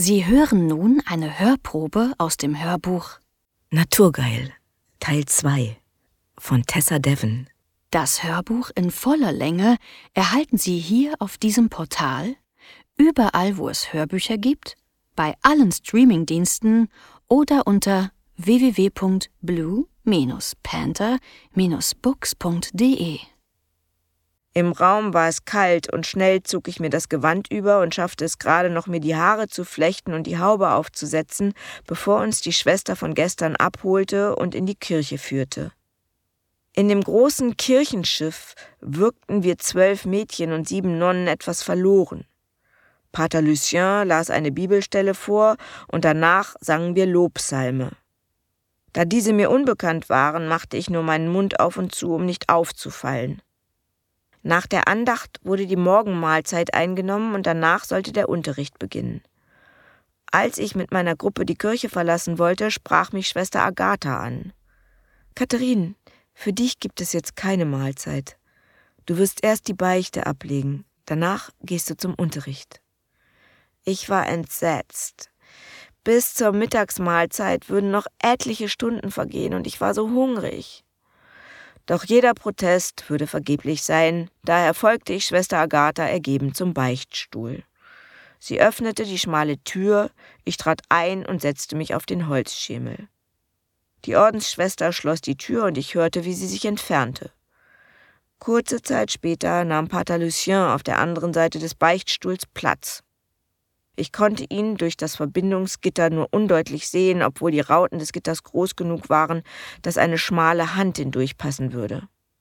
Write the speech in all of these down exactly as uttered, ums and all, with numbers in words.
Sie hören nun eine Hörprobe aus dem Hörbuch Naturgeil, Teil zwei von Tessa Devon. Das Hörbuch in voller Länge erhalten Sie hier auf diesem Portal, überall wo es Hörbücher gibt, bei allen Streamingdiensten oder unter w w w punkt blue panther books punkt d e. Im Raum war es kalt und schnell zog ich mir das Gewand über und schaffte es gerade noch, mir die Haare zu flechten und die Haube aufzusetzen, bevor uns die Schwester von gestern abholte und in die Kirche führte. In dem großen Kirchenschiff wirkten wir zwölf Mädchen und sieben Nonnen etwas verloren. Pater Lucien las eine Bibelstelle vor und danach sangen wir Lobpsalme. Da diese mir unbekannt waren, machte ich nur meinen Mund auf und zu, um nicht aufzufallen. Nach der Andacht wurde die Morgenmahlzeit eingenommen und danach sollte der Unterricht beginnen. Als ich mit meiner Gruppe die Kirche verlassen wollte, sprach mich Schwester Agatha an. »Katharine, für dich gibt es jetzt keine Mahlzeit. Du wirst erst die Beichte ablegen, danach gehst du zum Unterricht.« Ich war entsetzt. Bis zur Mittagsmahlzeit würden noch etliche Stunden vergehen und ich war so hungrig. Doch jeder Protest würde vergeblich sein, daher folgte ich Schwester Agatha ergeben zum Beichtstuhl. Sie öffnete die schmale Tür, ich trat ein und setzte mich auf den Holzschemel. Die Ordensschwester schloss die Tür und ich hörte, wie sie sich entfernte. Kurze Zeit später nahm Pater Lucien auf der anderen Seite des Beichtstuhls Platz. Ich konnte ihn durch das Verbindungsgitter nur undeutlich sehen, obwohl die Rauten des Gitters groß genug waren, dass eine schmale Hand hindurchpassen würde.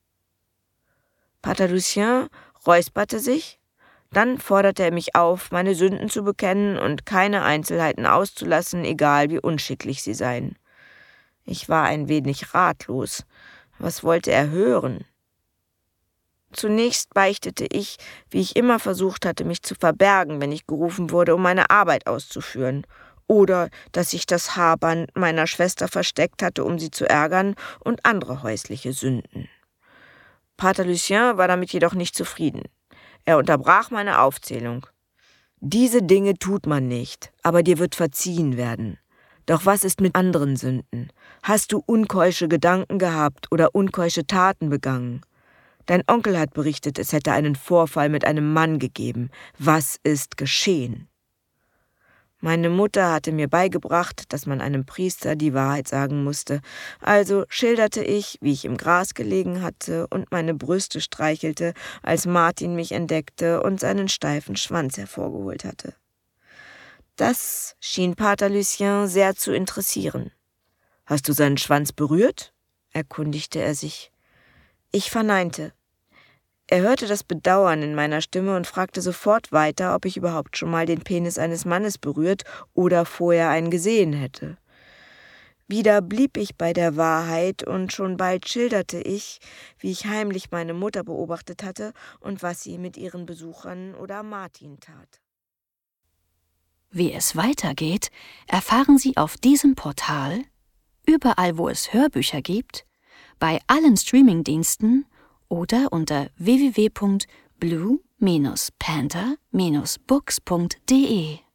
Pater Lucien räusperte sich, dann forderte er mich auf, meine Sünden zu bekennen und keine Einzelheiten auszulassen, egal wie unschicklich sie seien. Ich war ein wenig ratlos. Was wollte er hören? Zunächst beichtete ich, wie ich immer versucht hatte, mich zu verbergen, wenn ich gerufen wurde, um meine Arbeit auszuführen, oder dass ich das Haarband meiner Schwester versteckt hatte, um sie zu ärgern, und andere häusliche Sünden. Pater Lucien war damit jedoch nicht zufrieden. Er unterbrach meine Aufzählung. »Diese Dinge tut man nicht, aber dir wird verziehen werden. Doch was ist mit anderen Sünden? Hast du unkeusche Gedanken gehabt oder unkeusche Taten begangen? Dein Onkel hat berichtet, es hätte einen Vorfall mit einem Mann gegeben. Was ist geschehen?« Meine Mutter hatte mir beigebracht, dass man einem Priester die Wahrheit sagen musste. Also schilderte ich, wie ich im Gras gelegen hatte und meine Brüste streichelte, als Martin mich entdeckte und seinen steifen Schwanz hervorgeholt hatte. Das schien Pater Lucien sehr zu interessieren. »Hast du seinen Schwanz berührt?« erkundigte er sich. Ich verneinte. Er hörte das Bedauern in meiner Stimme und fragte sofort weiter, ob ich überhaupt schon mal den Penis eines Mannes berührt oder vorher einen gesehen hätte. Wieder blieb ich bei der Wahrheit und schon bald schilderte ich, wie ich heimlich meine Mutter beobachtet hatte und was sie mit ihren Besuchern oder Martin tat. Wie es weitergeht, erfahren Sie auf diesem Portal, überall wo es Hörbücher gibt, bei allen Streamingdiensten oder unter w w w punkt blue panther books punkt d e.